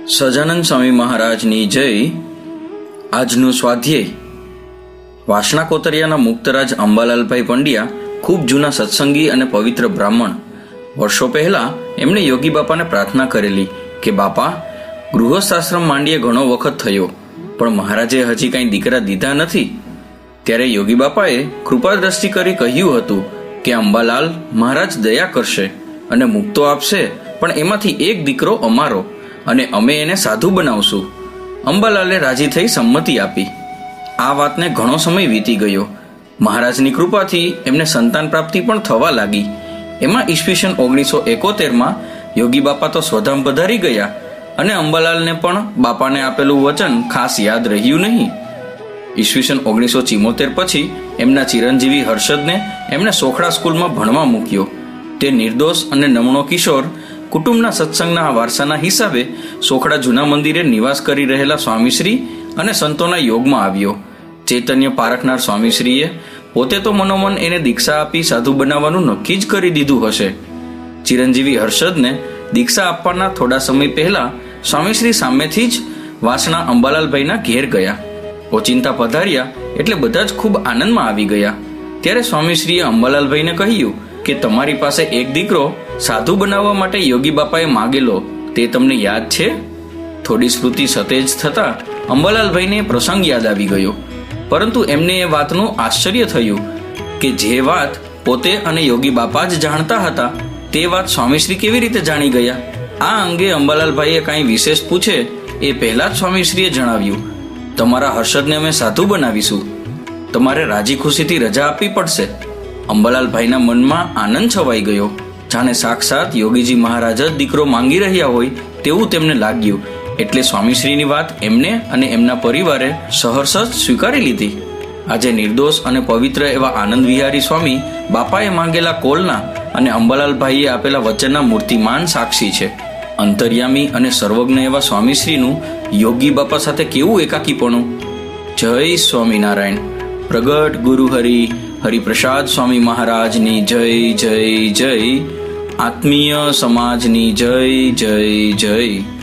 સહજાનંદ સ્વામી મહારાજની જય. આજનું સ્વાધ્યાય. વાસણા કોતરિયાના મુક્તરાજ અંબાલાલભાઈ પંડ્યા ખૂબ જૂના સત્સંગી અને પવિત્ર બ્રાહ્મણ. વર્ષો પહેલા એમણે યોગી બાપાને પ્રાર્થના કરેલી કે બાપા, ગૃહસ્થાશ્રમ માંડીએ ઘણો વખત થયો, પણ મહારાજે હજી કાંઈ દીકરા દીધા નથી. ત્યારે યોગી બાપાએ કૃપા દ્રષ્ટિ કરી કહ્યું હતું કે અંબાલાલ, મહારાજ દયા કરશે અને મુક્તો આપશે, પણ એમાંથી એક દીકરો અમારો અને અમે એને સાધુ બનાવશું. અંબાલાલે રાજી થઈ સંમતિ આપી. આ વાતને ઘણો સમય વીતી ગયો. મહારાજની કૃપાથી એમને સંતાન પ્રાપ્તિ પણ થવા લાગી. એમાં ઈસવીસન 1971માં યોગી બાપા તો સ્વધામ પધારી ગયા અને અંબાલાલને પણ બાપાને આપેલું વચન ખાસ યાદ રહ્યું નહીં. ઈસવીસન 1974 પછી એમના ચિરંજીવી હર્ષદને એમણે સોખડા સ્કૂલમાં ભણવા મૂક્યો. તે નિર્દોષ અને નમણો કિશોર કુટુંબના સત્સંગના વારસાના હિસાબે સોખડા જૂના મંદિરે નિવાસ કરી રહેલા સ્વામીશ્રી અને સંતોના યોગમાં આવ્યો. ચૈતન્ય પારખનાર સ્વામીશ્રીએ પોતે તો મનોમન એને દીક્ષા આપી સાધુ બનાવવાનું નક્કી જ કરી દીધું હશે. ચિરંજીવી હર્ષદને દીક્ષા આપવાના થોડા સમય પહેલા સ્વામીશ્રી સામેથી જ વાસણા અંબાલાલભાઈના ઘેર ગયા. ઓચિંતા પધાર્યા એટલે બધા જ ખૂબ આનંદમાં આવી ગયા. ત્યારે સ્વામીશ્રીએ અંબાલાલભાઈને કહ્યું કે તમારી પાસે એક દીકરો સાધુ બનાવવા માટે યોગી બાપાએ માગેલો, તે તમને યાદ છે? થોડી સ્મૃતિ સતેજ થતા અંબાલાલભાઈને પ્રસંગ યાદ આવી ગયો, પરંતુ એમને એ વાતનું આશ્ચર્ય થયું કે જે વાત પોતે અને યોગી બાપા જ જાણતા હતા તે વાત સ્વામીશ્રી કેવી રીતે જાણી ગયા. આ અંગે અંબાલાલભાઈએ કાંઈ વિશેષ પૂછે એ પહેલા જ સ્વામીશ્રીએ જણાવ્યું, તમારા હર્ષદને અમે સાધુ બનાવીશું, તમારે રાજી ખુશીથી રજા આપવી પડશે. અંબાલાલભાઈના મનમાં આનંદ છવાઈ ગયો, જાણે સાક્ષાત યોગીજી મહારાજ જ દીકરો માંગી રહ્યા હોય તેવું તેમને લાગ્યું. એટલે સ્વામીશ્રીની વાત એમને અને એમના પરિવારે સહર્ષ સ્વીકારી લીધી. આજે નિર્દોષ અને પવિત્ર એવા આનંદ વિહારી સ્વામી બાપાએ માંગેલા કોલના અને અંબાલાલભાઈએ આપેલા વચનના મૂર્તિમાન સાક્ષી છે. અંતર્યામી અને સર્વજ્ઞ એવા સ્વામીશ્રીનું યોગી બાપા સાથે કેવું એકાકીપણું. જય સ્વામિનારાયણ. પ્રગટ ગુરુ હરિપ્રસાદ સ્વામી મહારાજની જય જય જય. આત્મીય સમાજની જય જય જય.